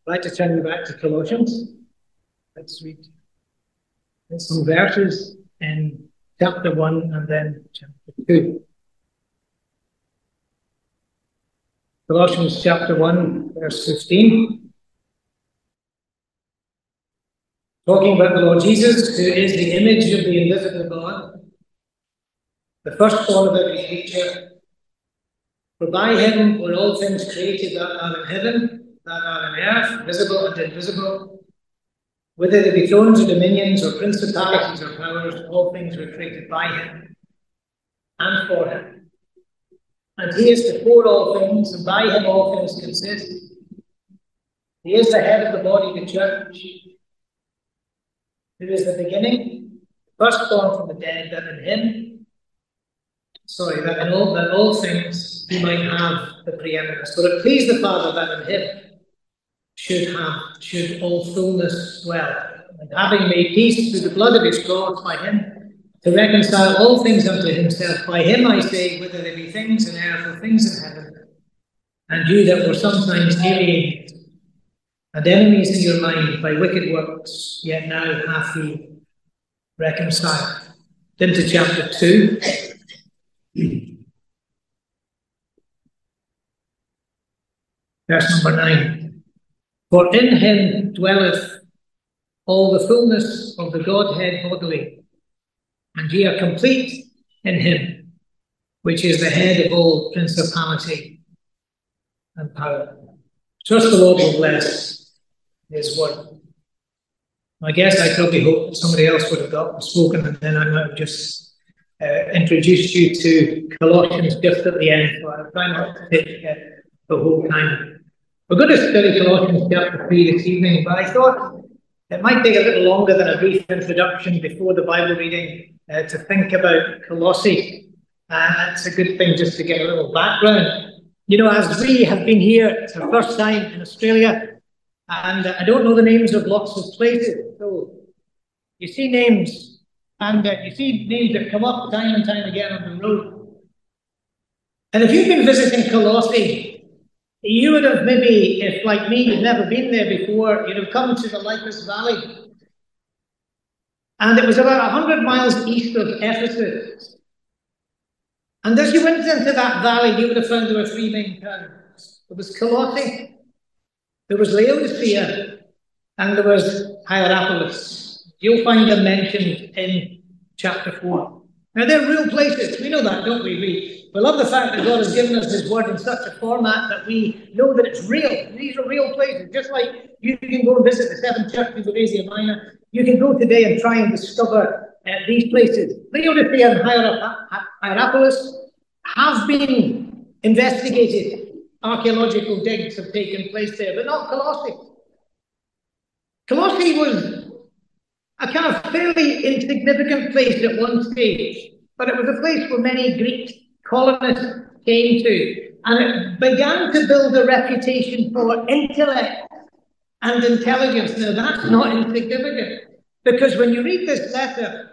I'd like to turn you back to Colossians. Let's read some verses in chapter 1 and then chapter 2. Colossians chapter 1, verse 15. Talking about the Lord Jesus, who is the image of the invisible God, the firstborn of every creature. For by him were all things created that are in heaven, that are in earth, visible and invisible. Whether they be thrones or dominions or principalities or powers, all things were created by him and for him. And he is before all things, and by him all things consist. He is the head of the body, the church, who is the beginning, firstborn from the dead, that in all things he might have the preeminence. For it pleased the Father that in him should all fullness dwell, and having made peace through the blood of his cross by him, to reconcile all things unto himself. By him I say, whether there be things in earth or things in heaven, and you that were sometimes alienated and enemies in your mind by wicked works, yet now hath he reconciled. Then to chapter 2. Verse number 9. For in him dwelleth all the fullness of the Godhead bodily, and ye are complete in him, which is the head of all principality and power. Trust the Lord will bless his word. I guess I probably hope that somebody else would have spoken, and then I might have just introduced you to Colossians just at the end, so I'll try not to take the whole time. We're going to study Colossians chapter 3 this evening, but I thought it might take a little longer than a brief introduction before the Bible reading to think about Colossae. It's a good thing just to get a little background. You know, as we have been here, it's our first time in Australia, and I don't know the names of lots of places. So you see names, and you see names that come up time and time again on the road. And if you've been visiting Colossae, you would have maybe, if like me, you've never been there before, you'd have come to the Lycus Valley. And it was about 100 miles east of Ephesus. And as you went into that valley, you would have found there were three main towns. There was Colossae, there was Laodicea, and there was Hierapolis. You'll find them mentioned in chapter 4. Now, they're real places. We know that, don't we? We love the fact that God has given us his word in such a format that we know that it's real. These are real places. Just like you can go and visit the seven churches of Asia Minor, you can go today and try and discover these places. Laodicea and Hierapolis have been investigated. Archaeological digs have taken place there, but not Colossae. Colossae was a kind of fairly insignificant place at one stage, but it was a place where many Greek colonists came to, and it began to build a reputation for intellect and intelligence. Now, that's not insignificant, because when you read this letter,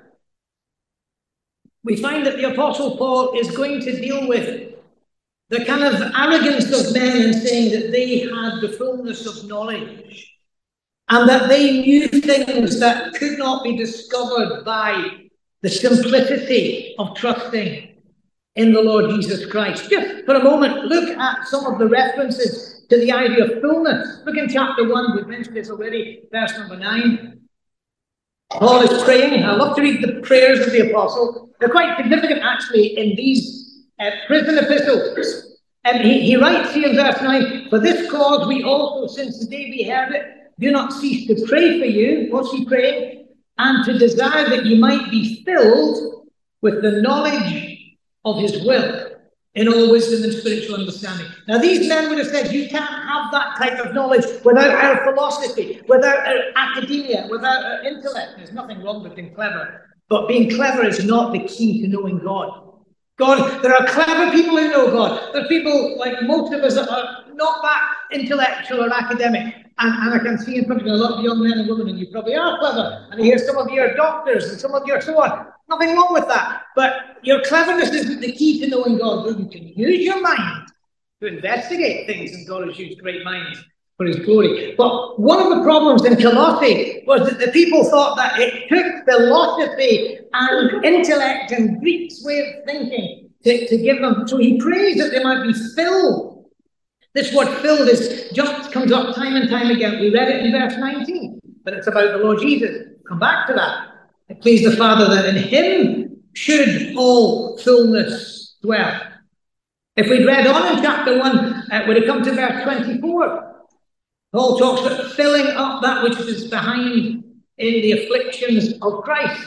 we find that the Apostle Paul is going to deal with the kind of arrogance of men in saying that they had the fullness of knowledge and that they knew things that could not be discovered by the simplicity of trusting in the Lord Jesus Christ. Just for a moment, look at some of the references to the idea of fullness. Look in chapter 1, we've mentioned this already, verse number 9. Paul is praying. I love to read the prayers of the apostle. They're quite significant, actually, in these prison epistles. And he writes here in verse 9, for this cause we also, since the day we heard it, do not cease to pray for you. What's he praying? And to desire that you might be filled with the knowledge of his will in all wisdom and spiritual understanding. Now, these men would have said, you can't have that type of knowledge without our philosophy, without our academia, without our intellect. There's nothing wrong with being clever, but being clever is not the key to knowing God. There are clever people who know God. There are people like most of us that are not that intellectual or academic. And I can see in front of you a lot of young men and women, and you probably are clever. And I hear some of you are doctors, and some of you are so on. Nothing wrong with that. But your cleverness isn't the key to knowing God. You can use your mind to investigate things, and God has used great minds for his glory. But one of the problems in Colossae was that the people thought that it took philosophy and intellect and Greek's way of thinking to give them. So he prays that they might be filled. This word filled comes up time and time again. We read it in verse 19, but it's about the Lord Jesus. Come back to that. It pleased the Father that in him should all fullness dwell. If we'd read on in chapter 1, would have come to verse 24. Paul talks about filling up that which is behind in the afflictions of Christ.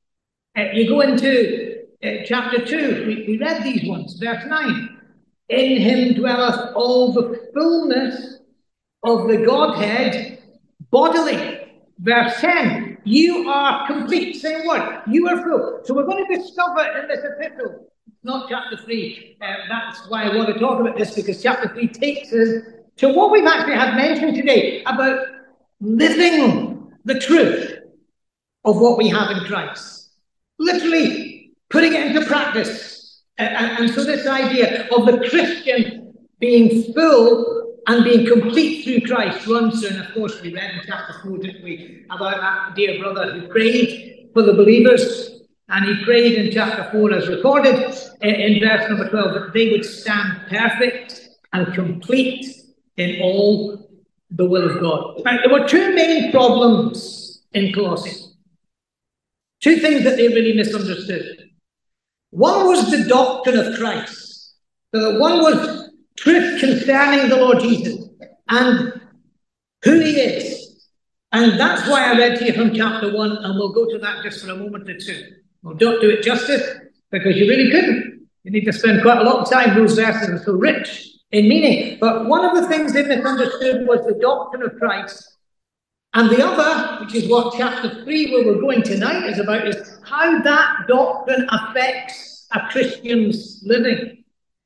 You go into chapter 2, we read these ones, verse 9. In him dwelleth all the fullness of the Godhead bodily. Verse 10, you are complete. Same word, you are full. So we're going to discover in this epistle, not chapter 3. That's why I want to talk about this, because chapter 3 takes us to what we've actually had mentioned today about living the truth of what we have in Christ. Literally putting it into practice. And so this idea of the Christian being full and being complete through Christ runs through. And of course we read in chapter 4, didn't we, about that dear brother who prayed for the believers. And he prayed in chapter 4, as recorded in verse number 12, that they would stand perfect and complete in all the will of God. Now, there were two main problems in Colossae. Two things that they really misunderstood. One was the doctrine of Christ. So that one was truth concerning the Lord Jesus and who he is. And that's why I read to you from chapter 1, and we'll go to that just for a moment or two. Well, don't do it justice, because you really couldn't. You need to spend quite a lot of time. Those verses are so rich in meaning. But one of the things they misunderstood was the doctrine of Christ. And the other, which is what chapter 3, where we're going tonight, is about, is how that doctrine affects a Christian's living.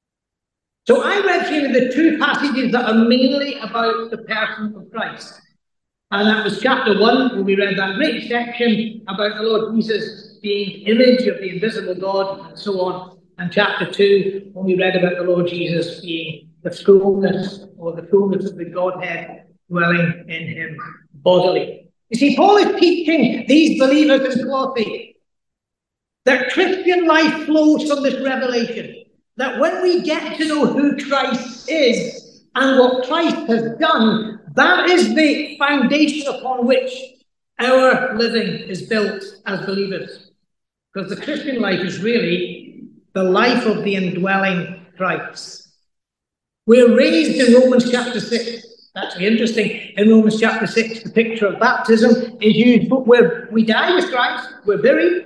So I read to you the two passages that are mainly about the person of Christ. And that was chapter 1, where we read that great section about the Lord Jesus being image of the invisible God, and so on. And chapter 2, when we read about the Lord Jesus being the fullness, or the fullness of the Godhead dwelling in him bodily. You see, Paul is teaching these believers in Colossae that Christian life flows from this revelation. That when we get to know who Christ is and what Christ has done, that is the foundation upon which our living is built as believers. Because the Christian life is really the life of the indwelling Christ. We're raised in Romans chapter 6. That's interesting. In Romans chapter 6, the picture of baptism is used, but where we die with Christ, we're buried.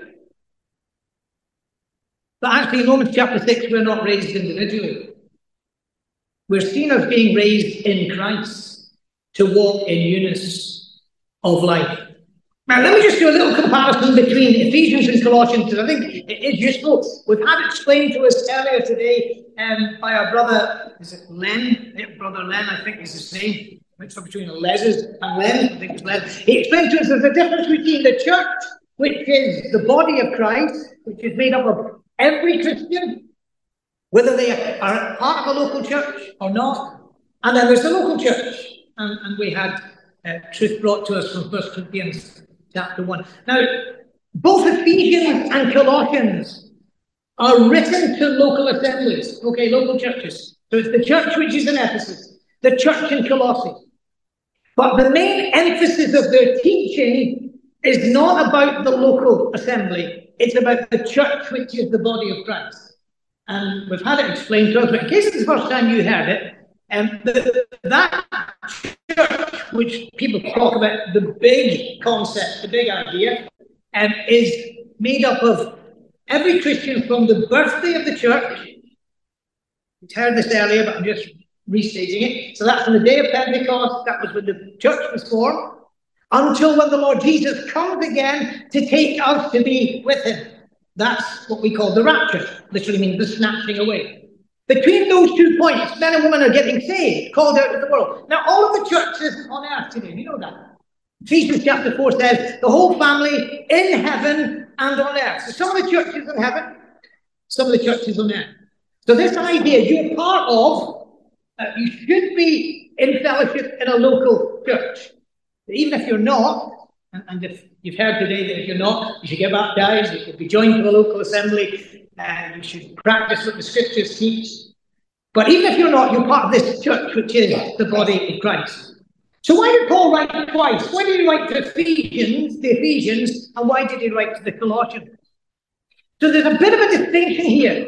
But actually in Romans chapter 6, we're not raised individually. We're seen as being raised in Christ to walk in unity of life. Now, let me just do a little comparison between Ephesians and Colossians, because I think it is useful. We've had it explained to us earlier today by our brother, is it Len? Brother Len, I think is his name. Mixed up between Les's and Len, I think it's Len. He explained to us there's a difference between the church, which is the body of Christ, which is made up of every Christian, whether they are part of a local church or not. And then there's the local church. And we had truth brought to us from 1 Corinthians chapter 1. Now, both Ephesians and Colossians are written to local assemblies, local churches. So it's the church which is in Ephesus, the church in Colossae. But the main emphasis of their teaching is not about the local assembly. It's about the church which is the body of Christ. And we've had it explained to us, but in case it's the first time you heard it, that church, which people talk about, the big concept, the big idea, is made up of every Christian from the birthday of the church. We've heard this earlier, but I'm just restating it. So that's on the day of Pentecost, that was when the church was formed, until when the Lord Jesus comes again to take us to be with him. That's what we call the rapture, literally means the snatching away. Between those 2 points, men and women are getting saved, called out of the world. Now, all of the churches on earth today, you know that. Ephesians chapter 4 says, the whole family in heaven and on earth. So some of the churches in heaven, some of the churches on earth. So this idea, you're part of You should be in fellowship in a local church. Even if you're not, and if you've heard today that if you're not, you should get baptized, you should be joined to a local assembly, and you should practice what the scriptures teach. But even if you're not, you're part of this church, which is the body of Christ. So why did Paul write twice? Why did he write to the Ephesians, and why did he write to the Colossians? So there's a bit of a distinction here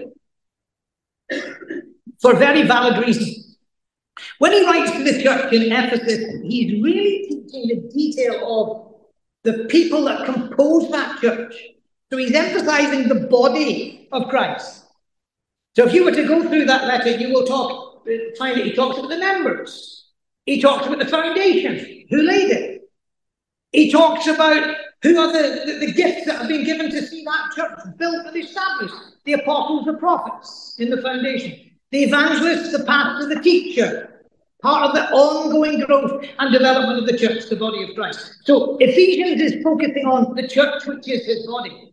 for very valid reasons. When he writes to the church in Ephesus, he's really teaching the detail of the people that compose that church. So he's emphasizing the body of Christ. So if you were to go through that letter, you will find that he talks about the members. He talks about the foundation, who laid it. He talks about who are the gifts that have been given to see that church built and established. The apostles, the prophets in the foundation. The evangelist, the pastor, the teacher. Part of the ongoing growth and development of the church, the body of Christ. So Ephesians is focusing on the church, which is his body.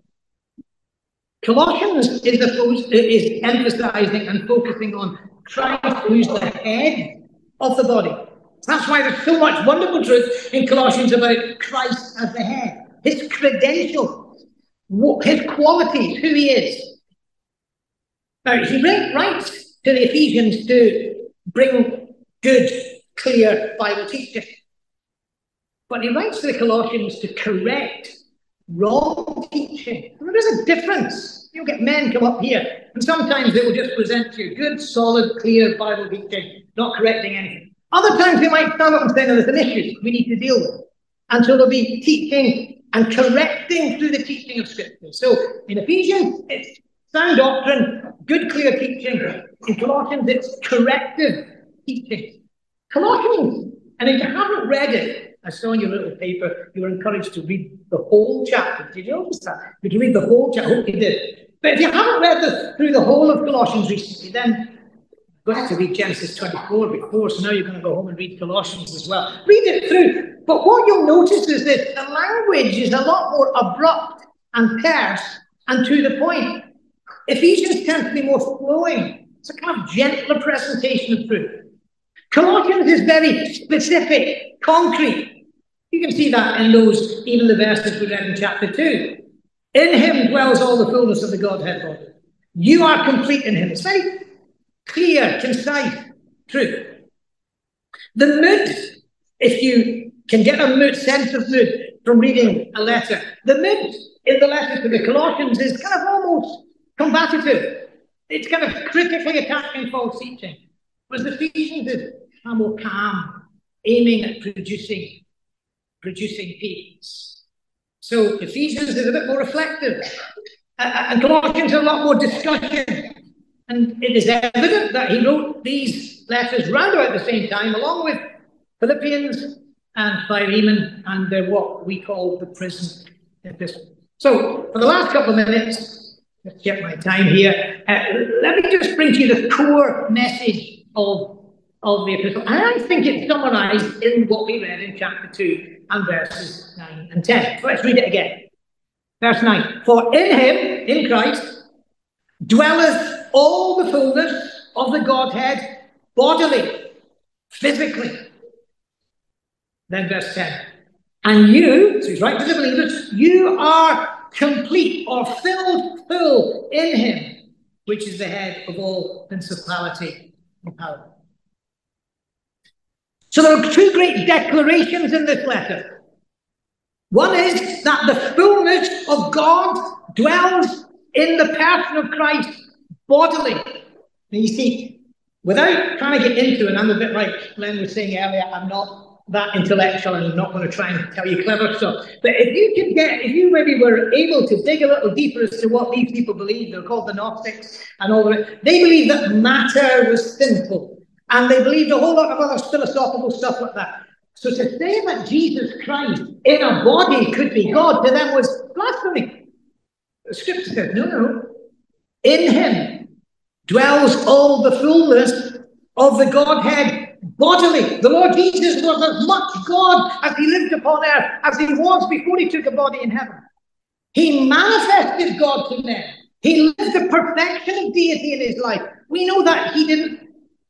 Colossians is emphasizing and focusing on Christ, who's the head of the body. That's why there's so much wonderful truth in Colossians about Christ as the head, his credentials, his qualities, who he is. Now, he writes to the Ephesians to bring good, clear Bible teaching. But he writes to the Colossians to correct wrong teaching. There is a difference. You'll get men come up here, and sometimes they will just present you good, solid, clear Bible teaching, not correcting anything. Other times they might stand up and say, no, there's an issue we need to deal with. And so they'll be teaching and correcting through the teaching of Scripture. So in Ephesians, it's sound doctrine, good, clear teaching. In Colossians, it's corrective teaching. Colossians, and if you haven't read it, I saw in your little paper, you were encouraged to read the whole chapter. Did you notice that? You can read the whole chapter. I hope you did. But if you haven't read through the whole of Colossians recently, then you're going to have to read Genesis 24 before, so now you're going to go home and read Colossians as well. Read it through. But what you'll notice is that the language is a lot more abrupt and terse and to the point. Ephesians tends to be more flowing. It's a kind of gentler presentation of truth. Colossians is very specific, concrete. You can see that in even the verses we read in chapter 2. In him dwells all the fullness of the Godhead body. You are complete in him. It's very clear, concise, truth. The mood, if you can get a mood, sense of mood from reading a letter, the mood in the letter to the Colossians is kind of almost combative. It's kind of critically attacking false teaching. Whereas the Ephesians is more calm, aiming at producing peace. So Ephesians is a bit more reflective, and Colossians is a lot more discussion. And it is evident that he wrote these letters round about the same time, along with Philippians and Philemon, and they're what we call the prison epistle. So for the last couple of minutes, let's get my time here. Let me just bring to you the core message of the epistle. And I think it's summarized in what we read in chapter 2 and verses 9 and 10. So let's read it again. Verse 9. For in him, in Christ, dwelleth all the fullness of the Godhead bodily, physically. Then verse 10. And you, so he's writing to the believers, you are complete or filled full in him, which is the head of all principality and power. So there are two great declarations in this letter. One is that the fullness of God dwells in the person of Christ bodily. And you see, without trying to get into it, I'm a bit like Glenn was saying earlier, I'm not that intellectual and I'm not going to try and tell you clever stuff. But if you maybe were able to dig a little deeper as to what these people believe, they're called the Gnostics and all of it, they believe that matter was sinful. And they believed a whole lot of other philosophical stuff like that. So to say that Jesus Christ in a body could be God to them was blasphemy. The scripture says, no. In him dwells all the fullness of the Godhead bodily. The Lord Jesus was as much God as he lived upon earth as he was before he took a body in heaven. He manifested God to men. He lived the perfection of deity in his life. We know that he didn't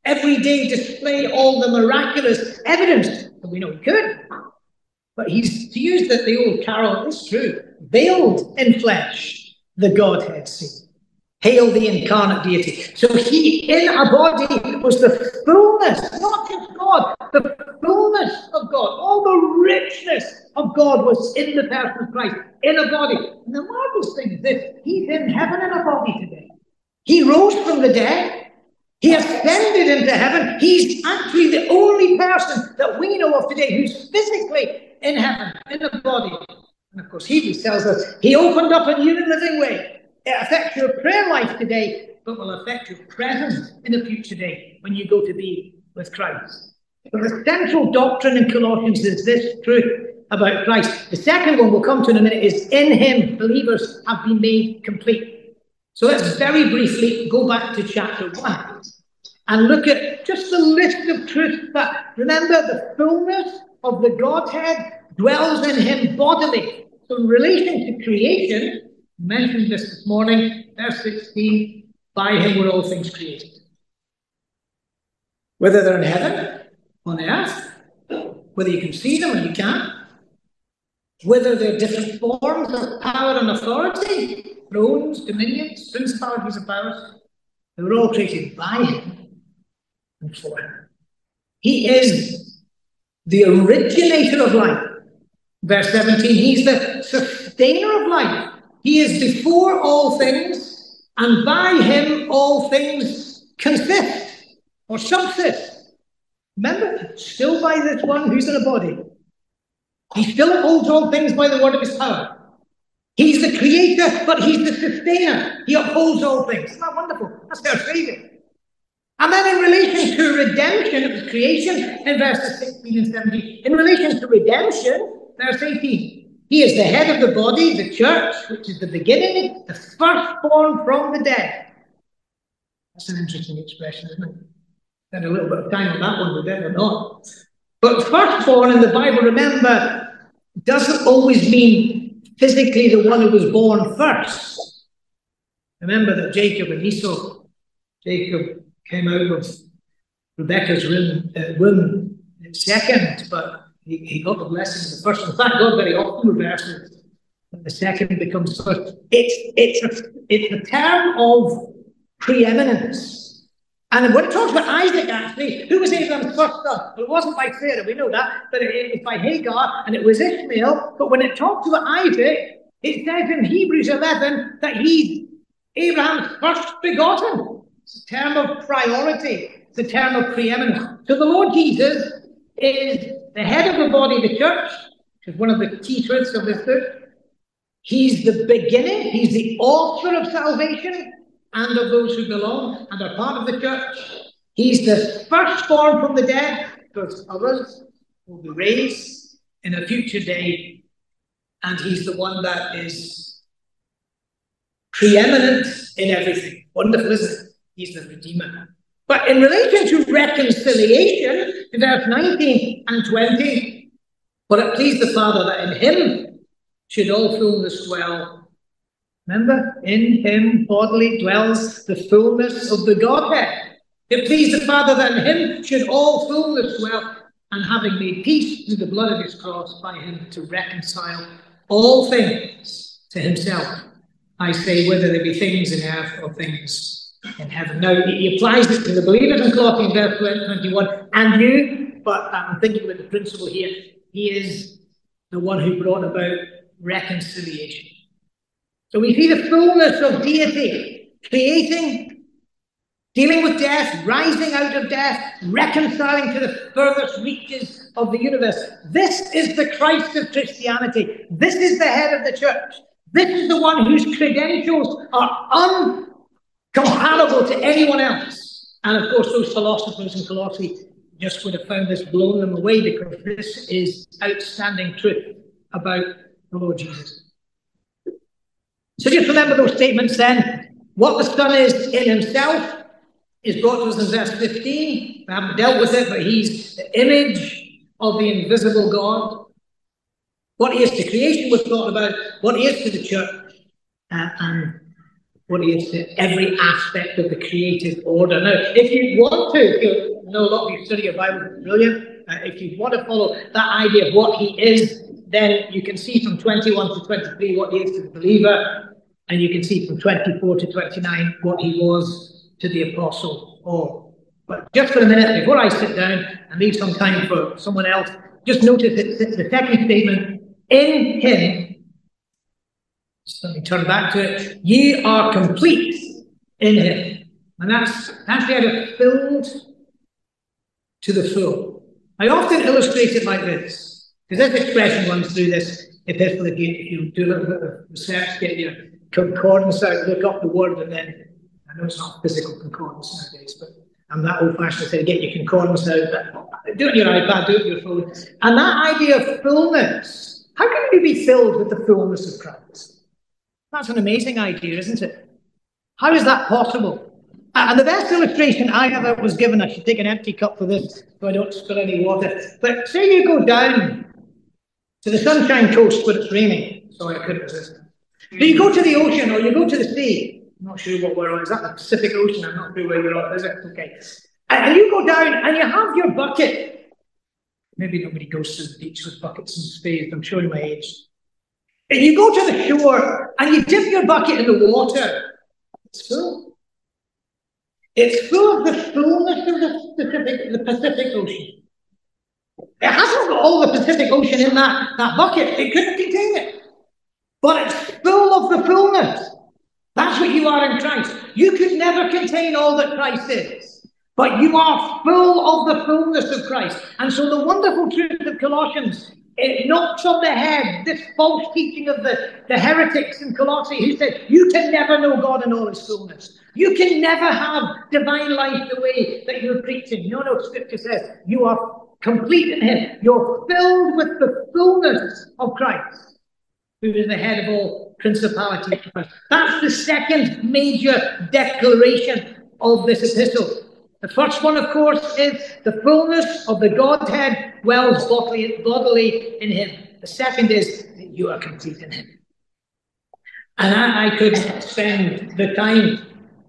every day display all the miraculous evidence. And we know he could. But he's, to use the old carol, it's true, veiled in flesh, the Godhead seen. Hail the incarnate deity. So he, in a body, was the fullness, not just God, the fullness of God. All the richness of God was in the person of Christ, in a body. And the marvelous thing is this, he's in heaven in a body today. He rose from the dead. He ascended into heaven. He's actually the only person that we know of today who's physically in heaven, in a body. And of course, Hebrews tells us he opened up a new and living way. It affects your prayer life today, but will affect your presence in a future day when you go to be with Christ. But the central doctrine in Colossians is this truth about Christ. The second one we'll come to in a minute is in him, believers have been made complete. So let's very briefly go back to chapter 1 and look at just the list of truths that, remember, the fullness of the Godhead dwells in him bodily. So in relation to creation, I mentioned this morning, verse 16, by him were all things created. Whether they're in heaven, on earth, whether you can see them or you can't, whether they're different forms of power and authority, thrones, dominions, principalities and powers, they were all created by him and for him. He is the originator of life. Verse 17, he's the sustainer of life. He is before all things, and by him all things consist or subsist. Remember, still by this one who's in a body. He still upholds all things by the word of his power. He's the creator, but he's the sustainer. He upholds all things. Isn't that wonderful? That's our Savior. And then in relation to redemption, it was creation in verses 16 and 17. In relation to redemption, verse 18. He is the head of the body, the church, which is the beginning, the firstborn from the dead. That's an interesting expression, isn't it? Spend a little bit of time on that one, we better not. But firstborn in the Bible, remember, doesn't always mean physically the one who was born first. Remember that Jacob and Esau, Jacob came out of Rebekah's womb second, but he got the blessing of the first. In fact, God very often reverses when the second becomes first. It's a term of preeminence. And when it talks about Isaac, actually, who was Abraham's first son? Well, it wasn't by Sarah, we know that, but it was by Hagar, and it was Ishmael. But when it talks about Isaac, it says in Hebrews 11 that he's Abraham's first begotten. It's a term of priority. It's a term of preeminence. So the Lord Jesus is the head of the body, the church, which is one of the key truths of this book. He's the beginning. He's the author of salvation and of those who belong and are part of the church. He's the firstborn from the dead, because others will be raised in a future day. And he's the one that is preeminent in everything. Wonderful, isn't it? He's the Redeemer. But in relation to reconciliation, in verse 19 and 20, but it pleased the Father that in him should all fullness dwell. Remember, in him bodily dwells the fullness of the Godhead. It pleased the Father that in him should all fullness dwell, and having made peace through the blood of his cross, by him to reconcile all things to himself. I say, whether they be things in earth or things in heaven. Now, he applies it to the believers in Colossians verse 21, and you, but I'm thinking about the principle here. He is the one who brought about reconciliation. So we see the fullness of deity, creating, dealing with death, rising out of death, reconciling to the furthest reaches of the universe. This is the Christ of Christianity. This is the head of the church. This is the one whose credentials are incomparable to anyone else. And of course, those philosophers in Colossae just would have found this blown them away, because this is outstanding truth about the Lord Jesus. So just remember those statements then. What the Son is in himself is brought to us in verse 15. We haven't dealt with it, but he's the image of the invisible God. What he is to creation was thought about, what he is to the church. And what he is to every aspect of the created order. Now, if you want to, if you know a lot of you study your Bible, brilliant. If you want to follow that idea of what he is, then you can see from 21 to 23 what he is to the believer, and you can see from 24 to 29 what he was to the apostle Paul. But just for a minute, before I sit down and leave some time for someone else, just notice that the second statement, in him, so let me turn back to it, ye are complete in him. And that's the idea, filled to the full. I often illustrate it like this, because this expression runs through this epistle. If you do a little bit of research, get your concordance out, look up the word, and then, I know it's not physical concordance nowadays, but I'm that old-fashioned to say, get your concordance out, but do it on your iPad, do it on your phone. And that idea of fullness, how can you be filled with the fullness of Christ? That's an amazing idea, isn't it? How is that possible? And the best illustration I ever was given, I should take an empty cup for this so I don't spill any water. But say you go down to the Sunshine Coast when it's raining. Sorry, I couldn't resist. So you go to the ocean or you go to the sea. I'm not sure what we're on. Is that the Pacific Ocean? I'm not sure where you're on. Is it? Okay. And you go down and you have your bucket. Maybe nobody goes to the beach with buckets and spades. I'm showing my age. And you go to the shore and you dip your bucket in the water. It's full. It's full of the fullness of the Pacific Ocean. It hasn't got all the Pacific Ocean in that bucket. It couldn't contain it. But it's full of the fullness. That's what you are in Christ. You could never contain all that Christ is. But you are full of the fullness of Christ. And so the wonderful truth of Colossians, it knocks on the head this false teaching of the heretics in Colossae who said, you can never know God in all his fullness. You can never have divine life the way that you're preaching. No, Scripture says you are complete in him. You're filled with the fullness of Christ, who is the head of all principality. That's the second major declaration of this epistle. The first one, of course, is the fullness of the Godhead dwells bodily in him. The second is that you are complete in him. And I could spend the time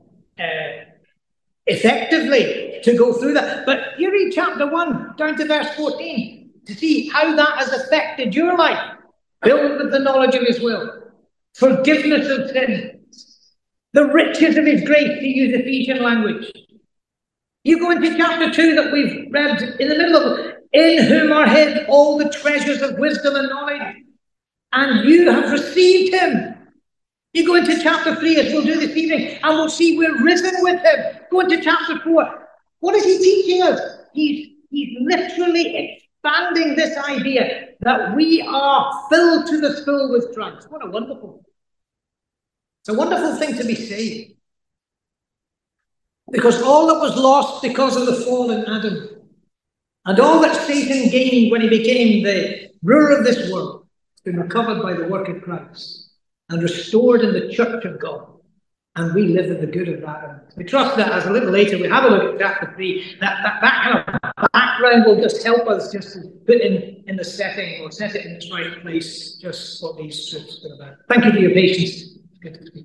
effectively to go through that. But you read chapter 1 down to verse 14 to see how that has affected your life. Filled with the knowledge of his will, forgiveness of sins, the riches of his grace, to use Ephesian language. You go into chapter 2 that we've read in the middle of it, in whom are hid all the treasures of wisdom and knowledge, and you have received him. You go into chapter 3, as we'll do this evening, and we'll see we're risen with him. Go into chapter 4. What is he teaching us? He's literally expanding this idea that we are filled to the full with Christ. What a wonderful thing. It's a wonderful thing to be saved. Because all that was lost because of the fall in Adam, and all that Satan gained when he became the ruler of this world, has been recovered by the work of Christ and restored in the church of God. And we live in the good of that. And we trust that as a little later we have a look at chapter 3, that kind of background will just help us just to put in the setting or set it in its right place, just what these truths are about. Thank you for your patience. It's good to speak.